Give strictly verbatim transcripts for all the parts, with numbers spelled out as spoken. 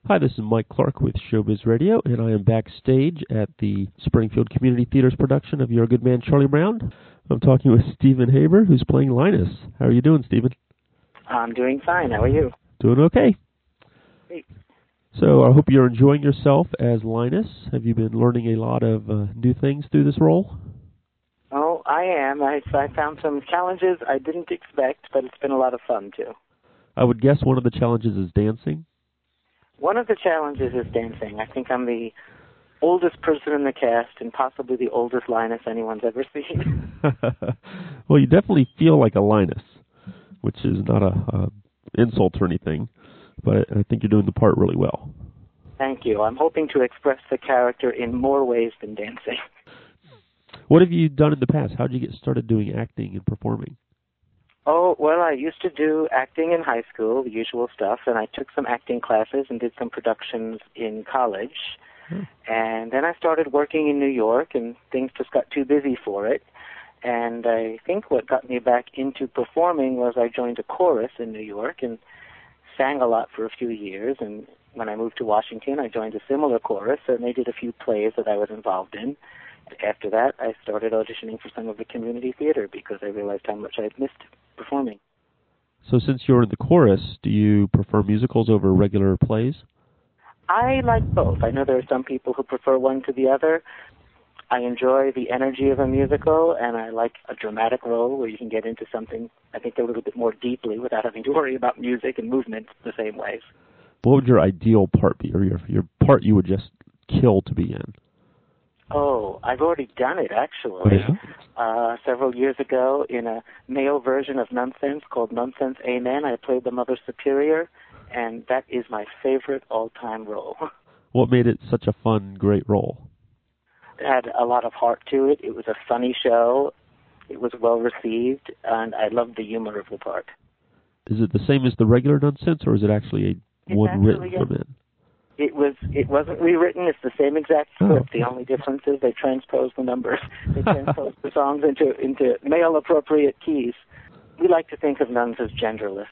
Hi, this is Mike Clark with Showbiz Radio, and I am backstage at the Springfield Community Theater's production of You're a Good Man, Charlie Brown. I'm talking with Stephen Haber, who's playing Linus. How are you doing, Stephen? I'm doing fine. How are you? Doing okay. Great. So I hope you're enjoying yourself as Linus. Have you been learning a lot of uh, new things through this role? Oh, I am. I, I found some challenges I didn't expect, but it's been a lot of fun, too. I would guess one of the challenges is dancing. One of the challenges is dancing. I think I'm the oldest person in the cast and possibly the oldest Linus anyone's ever seen. Well, you definitely feel like a Linus, which is not a, a insult or anything, but I think you're doing the part really well. Thank you. I'm hoping to express the character in more ways than dancing. What have you done in the past? How did you get started doing acting and performing? Oh, well, I used to do acting in high school, the usual stuff, and I took some acting classes and did some productions in college. Hmm. And then I started working in New York, and things just got too busy for it. And I think what got me back into performing was I joined a chorus in New York and sang a lot for a few years. And when I moved to Washington, I joined a similar chorus, and they did a few plays that I was involved in. After that, I started auditioning for some of the community theater because I realized how much I had missed performing. So since you're in the chorus, do you prefer musicals over regular plays? I like both. I know there are some people who prefer one to the other. I enjoy the energy of a musical, and I like a dramatic role where you can get into something, I think, a little bit more deeply without having to worry about music and movement the same ways. What would your ideal part be, or your, your part you would just kill to be in? Oh, I've already done it, actually. Oh, yeah? Uh, several years ago, in a male version of Nonsense called Nonsense Amen, I played the Mother Superior, and that is my favorite all-time role. What made it such a fun, great role? It had a lot of heart to it. It was a funny show. It was well-received, and I loved the humor of the part. Is it the same as the regular Nonsense, or is it actually a it's one actually written for a, men? It was. It wasn't rewritten. It's the same exact script. Oh. The only difference is they transposed the numbers. They transposed the songs into into male-appropriate keys. We like to think of nuns as genderless.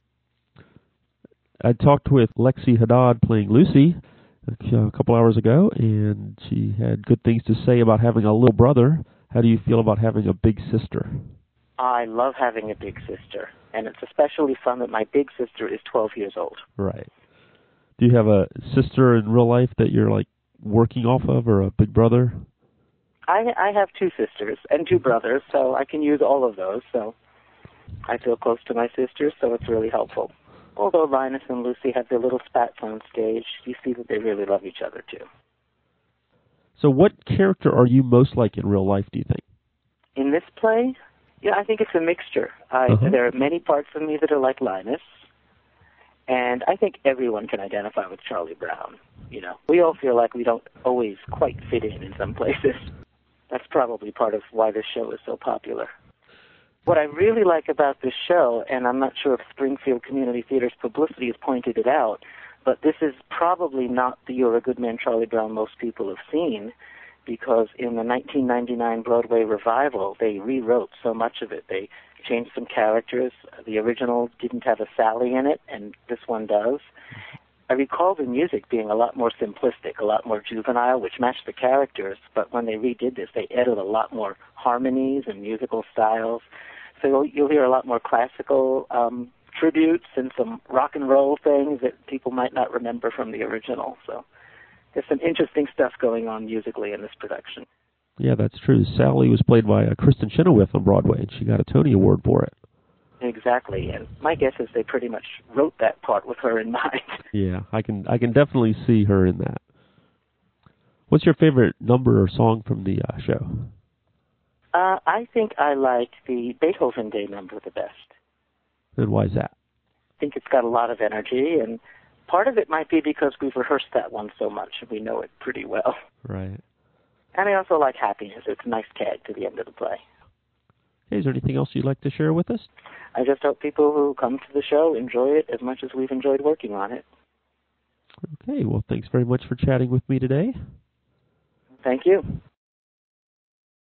I talked with Lexi Haddad playing Lucy a couple hours ago, and she had good things to say about having a little brother. How do you feel about having a big sister? I love having a big sister, and it's especially fun that my big sister is twelve years old. Right. Do you have a sister in real life that you're, like, working off of, or a big brother? I, I have two sisters and two brothers, so I can use all of those. So I feel close to my sisters, so it's really helpful. Although Linus and Lucy have their little spats on stage, you see that they really love each other, too. So what character are you most like in real life, do you think? In this play, yeah, I think it's a mixture. I, uh-huh. There are many parts of me that are like Linus. And I think everyone can identify with Charlie Brown. You know, we all feel like we don't always quite fit in in some places. That's probably part of why this show is so popular. What I really like about this show, and I'm not sure if Springfield Community Theater's publicity has pointed it out, but this is probably not the You're a Good Man, Charlie Brown most people have seen, because in the nineteen ninety-nine Broadway revival, they rewrote so much of it. They changed some characters. The original didn't have a Sally in it, and this one does. I recall the music being a lot more simplistic, a lot more juvenile, which matched the characters, but when they redid this, they added a lot more harmonies and musical styles. So you'll, you'll hear a lot more classical um, tributes and some rock and roll things that people might not remember from the original. So there's some interesting stuff going on musically in this production. Yeah, that's true. Sally was played by uh, Kristen Chenoweth on Broadway, and she got a Tony Award for it. Exactly, and my guess is they pretty much wrote that part with her in mind. Yeah, I can I can definitely see her in that. What's your favorite number or song from the uh, show? Uh, I think I like the Beethoven Day number the best. And why is that? I think it's got a lot of energy, and part of it might be because we've rehearsed that one so much, and we know it pretty well. Right. And I also like Happiness. It's a nice tag to the end of the play. Hey, is there anything else you'd like to share with us? I just hope people who come to the show enjoy it as much as we've enjoyed working on it. Okay, well, thanks very much for chatting with me today. Thank you.